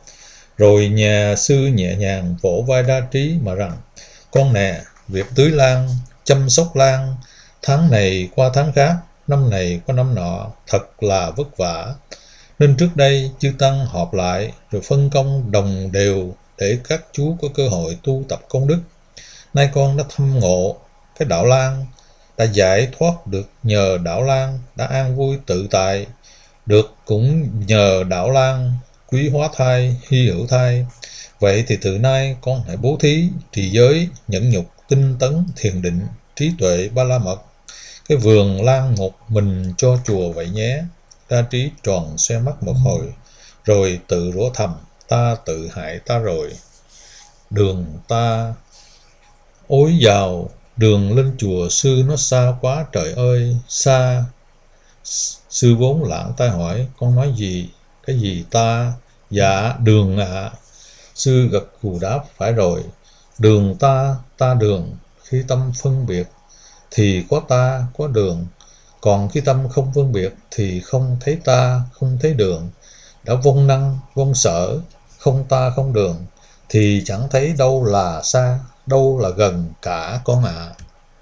Rồi nhà sư nhẹ nhàng vỗ vai Đa Trí mà rằng: con nè, việc tưới lan, chăm sóc lan, tháng này qua tháng khác, năm này qua năm nọ, thật là vất vả. Nên trước đây chư tăng họp lại rồi phân công đồng đều để các chú có cơ hội tu tập công đức. Nay con đã thâm ngộ cái đạo lan, đã giải thoát được nhờ đạo lan, đã an vui tự tại được cũng nhờ đạo lan, quý hóa thai, hy hữu thai. Vậy thì từ nay con hãy bố thí, trì giới, nhẫn nhục, tinh tấn, thiền định, trí tuệ, ba la mật, cái vườn lan một mình cho chùa vậy nhé. Đa Trí tròn xoe mắt một hồi, rồi tự rủa thầm: ta tự hại ta rồi. Đường ta ối vào, đường lên chùa sư nó xa quá trời ơi, xa. Sư vốn lãng tai hỏi: con nói gì? Cái gì ta? Dạ, đường ạ. Sư gật gù đáp: phải rồi, đường ta, ta đường. Khi tâm phân biệt thì có ta, có đường. Còn khi tâm không phân biệt thì không thấy ta, không thấy đường. Đã vong năng, vong sở, không ta, không đường, thì chẳng thấy đâu là xa, đâu là gần cả con ạ.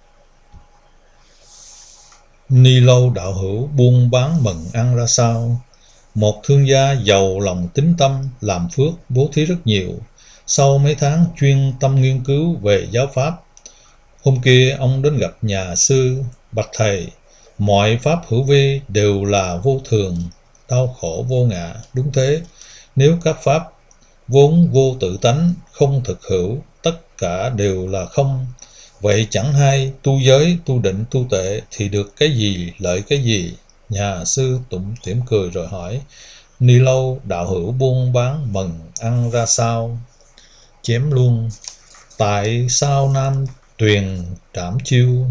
Ni Lâu đạo hữu buôn bán mần ăn ra sao? Một thương gia giàu lòng tín tâm, làm phước, bố thí rất nhiều. Sau mấy tháng chuyên tâm nghiên cứu về giáo pháp, hôm kia ông đến gặp nhà sư: bạch thầy, mọi pháp hữu vi đều là vô thường, đau khổ vô ngã. Đúng thế, nếu các pháp vốn vô tự tánh, không thực hữu, tất cả đều là không. Vậy chẳng hay tu giới, tu định, tu tuệ thì được cái gì, lợi cái gì? Nhà sư tủm tỉm cười rồi hỏi: Ni Lâu đạo hữu buôn bán mần ăn ra sao? Chém luôn: tại sao Nam Tuyền trảm chiêu?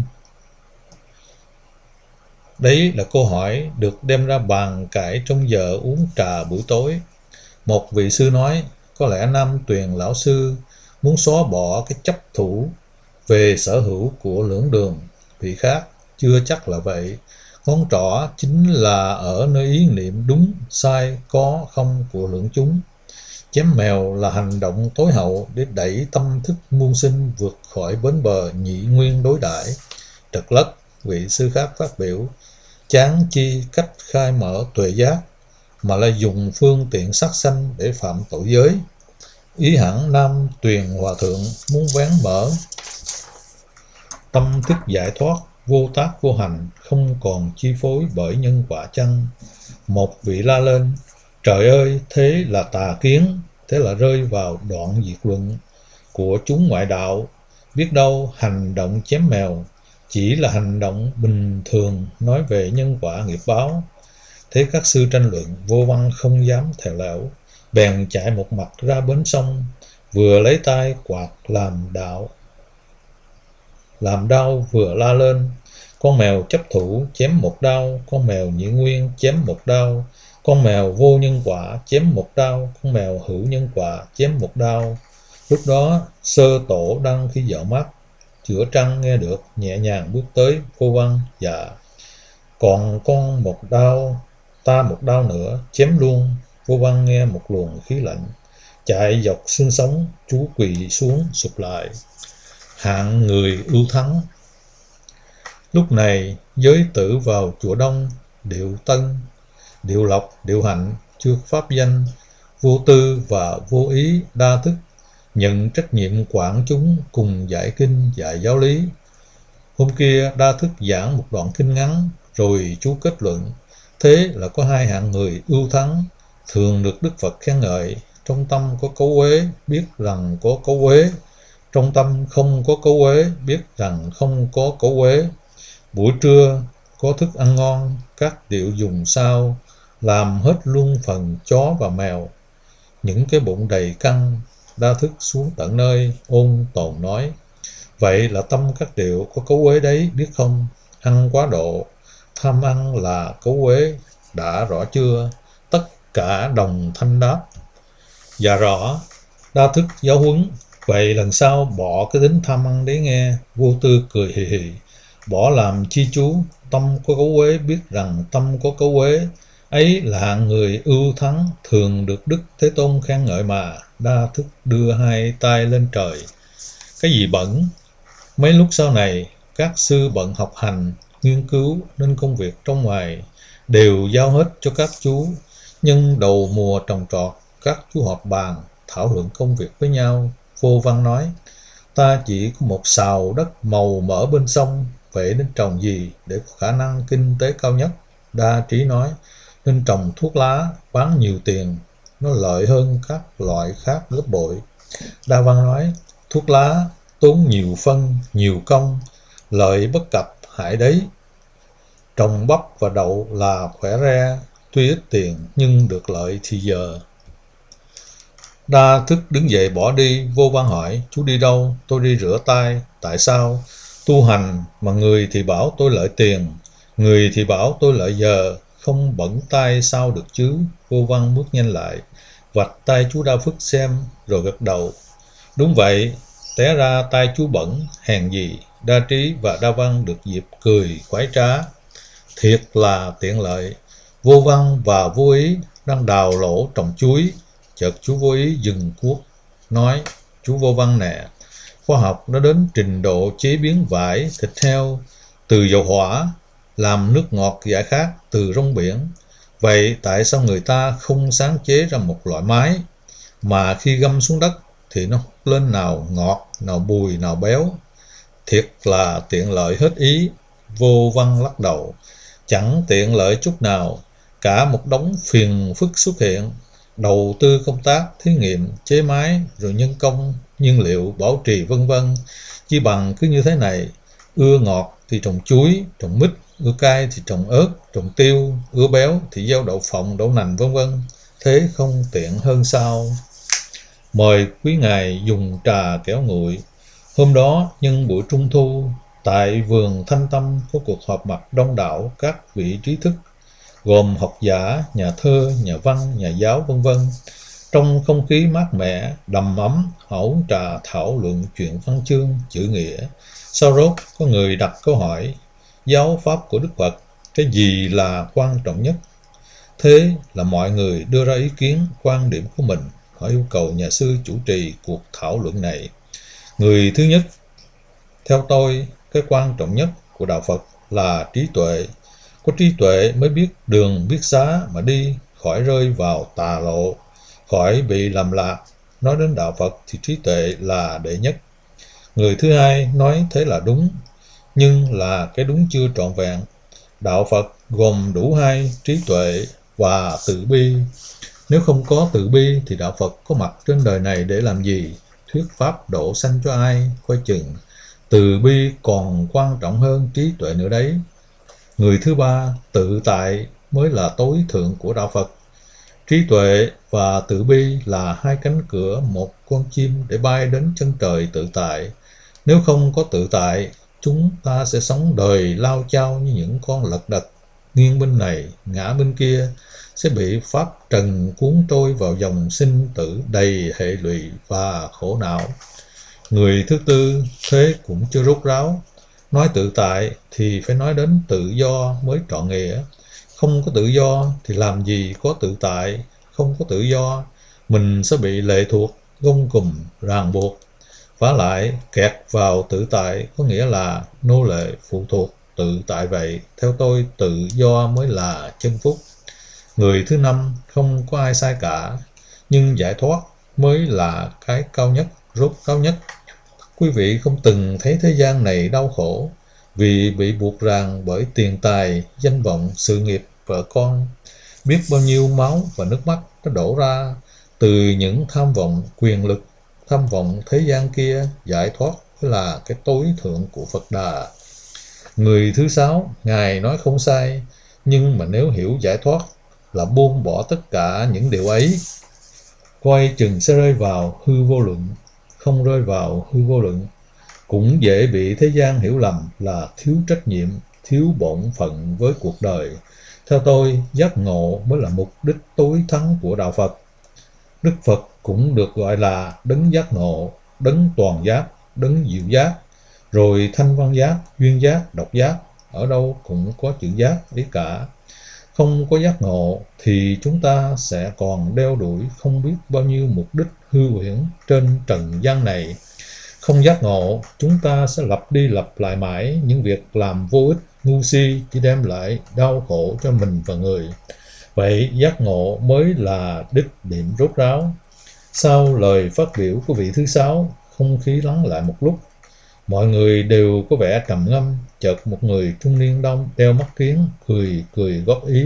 Đấy là câu hỏi được đem ra bàn cãi trong giờ uống trà buổi tối. Một vị sư nói: có lẽ Nam Tuyền lão sư muốn xóa bỏ cái chấp thủ về sở hữu của lưỡng đường. Vị khác: chưa chắc là vậy. Ngón trỏ chính là ở nơi ý niệm đúng, sai, có, không của lưỡng chúng. Chém mèo là hành động tối hậu để đẩy tâm thức muôn sinh vượt khỏi bến bờ nhị nguyên đối đãi. Trật lất, vị sư khác phát biểu: chán chi cách khai mở tuệ giác, mà lại dùng phương tiện sát sanh để phạm tội giới. Ý hẳn Nam Tuyền hòa thượng muốn vén mở tâm thức giải thoát, vô tác vô hành, không còn chi phối bởi nhân quả chăng? Một vị la lên: trời ơi, thế là tà kiến, thế là rơi vào đoạn diệt luận của chúng ngoại đạo. Biết đâu hành động chém mèo chỉ là hành động bình thường nói về nhân quả nghiệp báo. Thế các sư tranh luận, Vô Văn không dám thèo lẽo, bèn chạy một mặt ra bến sông, vừa lấy tay quạt làm đau vừa la lên: con mèo chấp thủ chém một đao, con mèo nhị nguyên chém một đao, con mèo vô nhân quả chém một đao, con mèo hữu nhân quả chém một đao. Lúc đó Sơ Tổ đang khi dạo mắt, chữa trăng nghe được, nhẹ nhàng bước tới Vô Văn: dạ, còn con một đao, ta một đao nữa, chém luôn. Vô Văn nghe một luồng khí lạnh chạy dọc xương sống, chú quỳ xuống sụp lại. Hạng người ưu thắng. Lúc này giới tử vào chùa Đông, Điệu Tân, Điệu Lộc, Điệu Hạnh, chưa pháp danh, Vô Tư và Vô Ý đa thức nhận trách nhiệm quản chúng cùng giải kinh, dạy giáo lý. Hôm kia đa thức giảng một đoạn kinh ngắn, rồi chú kết luận: thế là có hai hạng người ưu thắng, thường được Đức Phật khen ngợi. Trong tâm có cấu uế, biết rằng có cấu uế; trong tâm không có cấu uế, biết rằng không có cấu uế. Buổi trưa có thức ăn ngon, các điệu dùng sao làm hết luôn phần chó và mèo. Những cái bụng đầy căng, đa thức xuống tận nơi ôn tồn nói: vậy là tâm các điệu có cấu uế đấy, biết không? Ăn quá độ, tham ăn là cấu uế, đã rõ chưa? Tất cả đồng thanh đáp: dạ rõ. Đa thức giáo huấn: vậy lần sau bỏ cái tính tham ăn đấy nghe. Vô Tư cười hì hì: bỏ làm chi chú? Tâm có cấu uế, biết rằng tâm có cấu uế, Ấy là hạng người ưu thắng, thường được Đức Thế Tôn khen ngợi mà. Đa Thức đưa hai tay lên trời. Cái gì bẩn? Mấy lúc sau này, các sư bận học hành, nghiên cứu nên công việc trong ngoài đều giao hết cho các chú. Nhưng đầu mùa trồng trọt, các chú họp bàn, thảo luận công việc với nhau. Vô Văn nói, ta chỉ có một sào đất màu mỡ bên sông, vậy nên trồng gì để có khả năng kinh tế cao nhất? Đa Trí nói, nên trồng thuốc lá, bán nhiều tiền, nó lợi hơn các loại khác gấp bội. Đa Văn nói, thuốc lá tốn nhiều phân, nhiều công, lợi bất cập hại đấy. Trồng bắp và đậu là khỏe re, tuy ít tiền nhưng được lợi thì giờ. Đa Thức đứng dậy bỏ đi. Vô Văn hỏi, chú đi đâu? Tôi đi rửa tay. Tại sao? Tu hành mà người thì bảo tôi lợi tiền, người thì bảo tôi lợi giờ, không bẩn tay sao được chứ? Vô Văn bước nhanh lại, vạch tay chú Đa Phước xem, rồi gật đầu. Đúng vậy, té ra tay chú bẩn, hèn gì. Đa Trí và Đa Văn được dịp cười khoái trá. Thiệt là tiện lợi. Vô Văn và Vô Ý đang đào lỗ trồng chuối. Chợt chú Vô Ý dừng cuốc, nói, chú Vô Văn nè, khoa học đã đến trình độ chế biến vải, thịt heo từ dầu hỏa, làm nước ngọt giải khát từ rong biển. Vậy tại sao người ta không sáng chế ra một loại máy mà khi găm xuống đất thì nó hút lên nào ngọt, nào bùi, nào béo? Thiệt là tiện lợi hết ý. Vô Văn lắc đầu, chẳng tiện lợi chút nào, cả một đống phiền phức xuất hiện. Đầu tư công tác, thí nghiệm, chế máy, rồi nhân công, nhiên liệu, bảo trì vân vân. Chi bằng cứ như thế này, ưa ngọt thì trồng chuối, trồng mít, ưa cay thì trồng ớt, trồng tiêu, ưa béo thì gieo đậu phộng, đậu nành vân vân. Thế không tiện hơn sao? Mời quý ngài dùng trà kéo nguội. Hôm đó nhân buổi trung thu, tại vườn Thanh Tâm có cuộc họp mặt đông đảo các vị trí thức, gồm học giả, nhà thơ, nhà văn, nhà giáo vân vân. Trong không khí mát mẻ, đầm ấm, họ uống trà thảo luận chuyện văn chương, chữ nghĩa. Sau rốt có người đặt câu hỏi, giáo pháp của Đức Phật, cái gì là quan trọng nhất? Thế là mọi người đưa ra ý kiến, quan điểm của mình. Họ yêu cầu nhà sư chủ trì cuộc thảo luận này. Người thứ nhất, theo tôi, cái quan trọng nhất của đạo Phật là trí tuệ. Có trí tuệ mới biết đường biết giá mà đi, khỏi rơi vào tà lộ, khỏi bị lầm lạc. Nói đến đạo Phật thì trí tuệ là đệ nhất. Người thứ hai nói thế là đúng, nhưng là cái đúng chưa trọn vẹn. Đạo Phật gồm đủ hai, trí tuệ và từ bi. Nếu không có từ bi thì đạo Phật có mặt trên đời này để làm gì? Thuyết pháp độ sanh cho ai? Coi chừng từ bi còn quan trọng hơn trí tuệ nữa đấy. Người thứ ba, tự tại mới là tối thượng của đạo Phật. Trí tuệ và từ bi là hai cánh cửa một con chim để bay đến chân trời tự tại. Nếu không có tự tại, chúng ta sẽ sống đời lao chao như những con lật đật, nghiêng bên này, ngã bên kia, sẽ bị pháp trần cuốn trôi vào dòng sinh tử đầy hệ lụy và khổ não. Người thứ tư, thế cũng chưa rốt ráo. Nói tự tại thì phải nói đến tự do mới trọn nghĩa. Không có tự do thì làm gì có tự tại. Không có tự do, mình sẽ bị lệ thuộc, gông cùm, ràng buộc. Vả lại, kẹt vào tự tại có nghĩa là nô lệ, phụ thuộc, tự tại vậy. Theo tôi, tự do mới là chân phúc. Người thứ năm, không có ai sai cả, nhưng giải thoát mới là cái cao nhất, rốt cao nhất. Quý vị không từng thấy thế gian này đau khổ vì bị buộc ràng bởi tiền tài, danh vọng, sự nghiệp, vợ con. Biết bao nhiêu máu và nước mắt đã đổ ra từ những tham vọng quyền lực, tham vọng thế gian kia. Giải thoát là cái tối thượng của Phật Đà. Người thứ sáu, Ngài nói không sai, nhưng mà nếu hiểu giải thoát là buông bỏ tất cả những điều ấy, coi chừng sẽ rơi vào hư vô luận. Không rơi vào hư vô luận cũng dễ bị thế gian hiểu lầm là thiếu trách nhiệm, thiếu bổn phận với cuộc đời. Theo tôi, giác ngộ mới là mục đích tối thắng của đạo Phật. Đức Phật cũng được gọi là đấng giác ngộ, đấng toàn giác, đấng diệu giác, rồi thanh văn giác, duyên giác, độc giác, ở đâu cũng có chữ giác ấy cả. Không có giác ngộ thì chúng ta sẽ còn đeo đuổi không biết bao nhiêu mục đích hư huyễn trên trần gian này. Không giác ngộ, chúng ta sẽ lặp đi lặp lại mãi những việc làm vô ích, ngu si, chỉ đem lại đau khổ cho mình và người. Vậy giác ngộ mới là đích điểm rốt ráo. Sau lời phát biểu của vị thứ sáu, không khí lắng lại một lúc. Mọi người đều có vẻ trầm ngâm, chợt một người trung niên đeo mắt kiếng, cười góp ý.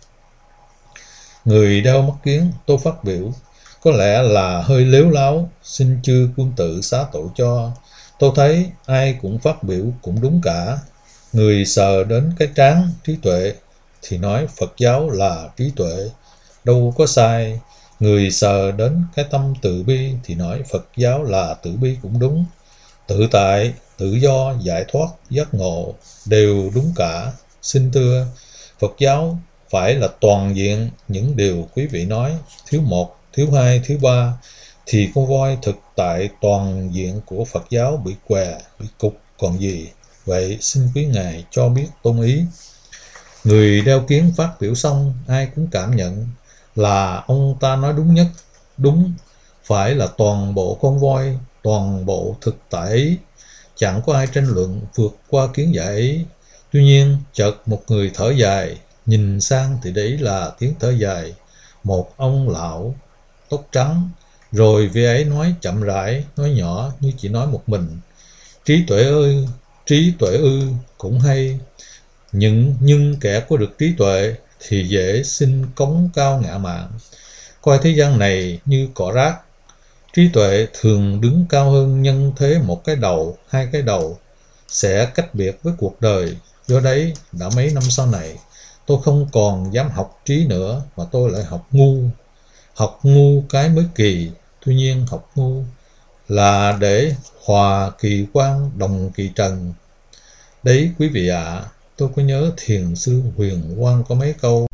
Người đeo mắt kiếng, tôi phát biểu, có lẽ là hơi lếu láo, xin chư quân tử xá tội cho. Tôi thấy ai cũng phát biểu cũng đúng cả. Người sờ đến cái trán trí tuệ thì nói Phật giáo là trí tuệ, đâu có sai. Người sờ đến cái tâm từ bi thì nói Phật giáo là từ bi cũng đúng. Tự tại, tự do, giải thoát, giác ngộ đều đúng cả. Xin thưa, Phật giáo phải là toàn diện những điều quý vị nói, thiếu một, thiếu hai, thiếu ba, thì con voi thực tại toàn diện của Phật giáo bị què, bị cục còn gì. Vậy xin quý ngài cho biết tôn ý. Người đeo kiến phát biểu xong, ai cũng cảm nhận là ông ta nói đúng nhất. Đúng, phải là toàn bộ con voi, toàn bộ thực tại ấy. Chẳng có ai tranh luận vượt qua kiến giải ấy. Tuy nhiên, chợt một người thở dài, nhìn sang thì đấy là tiếng thở dài. Một ông lão, tóc trắng, rồi vị ấy nói chậm rãi, nói nhỏ như chỉ nói một mình. Trí tuệ ơi, trí tuệ ư, cũng hay. Nhưng kẻ có được trí tuệ thì dễ sinh cống cao ngạo mạn, coi thế gian này như cỏ rác. Trí tuệ thường đứng cao hơn nhân thế một cái đầu, hai cái đầu, sẽ cách biệt với cuộc đời. Do đấy, đã mấy năm sau này, tôi không còn dám học trí nữa, mà tôi lại học ngu. Học ngu cái mới kỳ, tuy nhiên học ngu là để hòa kỳ quan đồng kỳ trần. Đấy quý vị ạ, tôi có nhớ thiền sư Huyền Quang có mấy câu: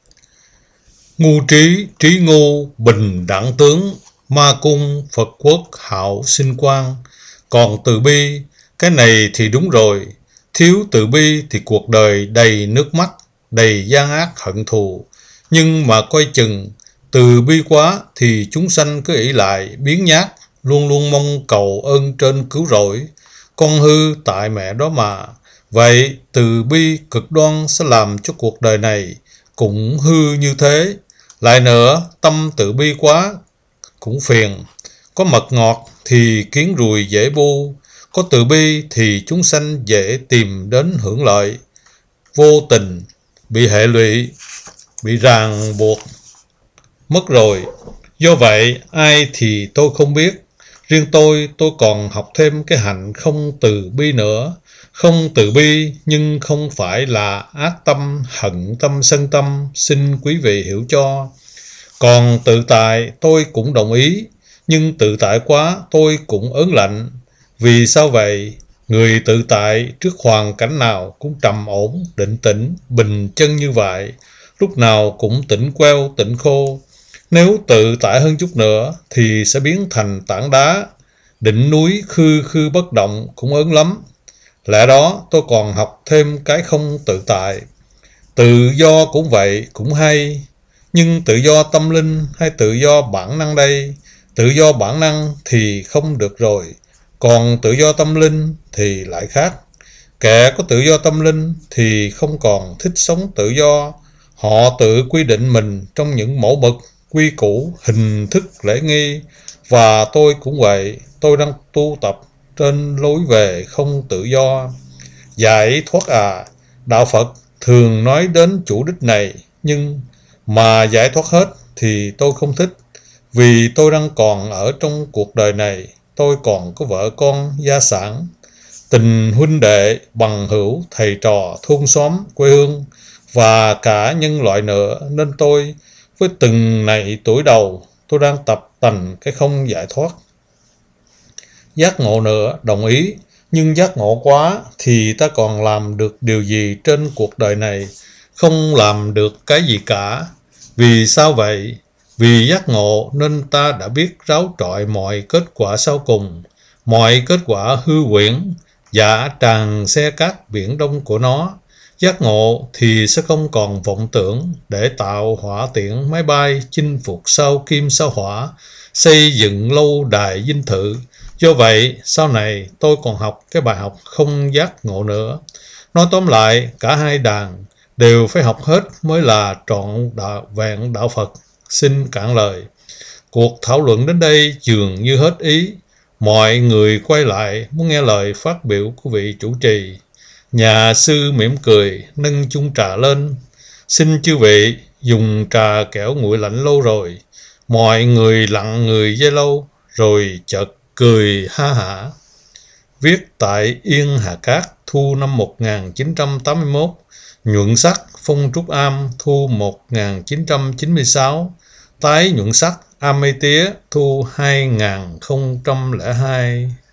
ngu trí, trí ngu, bình đẳng tướng, ma cung, Phật quốc, hạo sinh quan. Còn từ bi, cái này thì đúng rồi. Thiếu từ bi thì cuộc đời đầy nước mắt, đầy gian ác hận thù. Nhưng mà coi chừng, từ bi quá thì chúng sanh cứ ỷ lại, biến nhát, luôn luôn mong cầu ơn trên cứu rỗi. Con hư tại mẹ đó mà. Vậy từ bi cực đoan sẽ làm cho cuộc đời này cũng hư như thế. Lại nữa, tâm từ bi quá cũng phiền. Có mật ngọt thì kiến ruồi dễ bu, có từ bi thì chúng sanh dễ tìm đến hưởng lợi. Vô tình, bị hệ lụy, bị ràng buộc mất rồi. Do vậy, ai thì tôi không biết. Riêng tôi còn học thêm cái hạnh không từ bi nữa. Không từ bi nhưng không phải là ác tâm, hận tâm, sân tâm, xin quý vị hiểu cho. Còn tự tại tôi cũng đồng ý, nhưng tự tại quá tôi cũng ớn lạnh. Vì sao vậy? Người tự tại trước hoàn cảnh nào cũng trầm ổn, định tĩnh, bình chân như vậy, lúc nào cũng tỉnh queo, tỉnh khô. Nếu tự tại hơn chút nữa thì sẽ biến thành tảng đá, đỉnh núi khư khư bất động cũng ớn lắm. Lẽ đó tôi còn học thêm cái không tự tại. Tự do cũng vậy, cũng hay. Nhưng tự do tâm linh hay tự do bản năng đây? Tự do bản năng thì không được rồi. Còn tự do tâm linh thì lại khác. Kẻ có tự do tâm linh thì không còn thích sống tự do. Họ tự quy định mình trong những mẫu mực, quy củ, hình thức lễ nghi. Và tôi cũng vậy, tôi đang tu tập trên lối về không tự do. Giải thoát à, đạo Phật thường nói đến chủ đích này, nhưng mà giải thoát hết thì tôi không thích. Vì tôi đang còn ở trong cuộc đời này, tôi còn có vợ con, gia sản, tình huynh đệ, bằng hữu, thầy trò, thôn xóm, quê hương và cả nhân loại nữa, nên tôi với từng này tuổi đầu, tôi đang tập tành cái không giải thoát. Giác ngộ nữa, đồng ý, nhưng giác ngộ quá thì ta còn làm được điều gì trên cuộc đời này? Không làm được cái gì cả. Vì sao vậy? Vì giác ngộ nên ta đã biết ráo trọi mọi kết quả sau cùng, mọi kết quả hư huyễn, giả tràn xe cát biển đông của nó. Giác ngộ thì sẽ không còn vọng tưởng để tạo hỏa tiễn máy bay chinh phục sao kim sao hỏa, xây dựng lâu đài dinh thự. Do vậy, sau này tôi còn học cái bài học không giác ngộ nữa. Nói tóm lại, cả hai đàn đều phải học hết mới là trọn vẹn đạo Phật. Xin cạn lời. Cuộc thảo luận đến đây dường như hết ý. Mọi người quay lại muốn nghe lời phát biểu của vị chủ trì. Nhà sư mỉm cười nâng chung trà lên. Xin chư vị dùng trà kẻo nguội lạnh lâu rồi. Mọi người lặng người giây lâu rồi chợt cười ha hả. Viết tại Yên Hà Cát thu năm 1981, nhuận sắc Phong Trúc Am thu 1996, tái nhuận sắc Am Mây Tía thu 2002.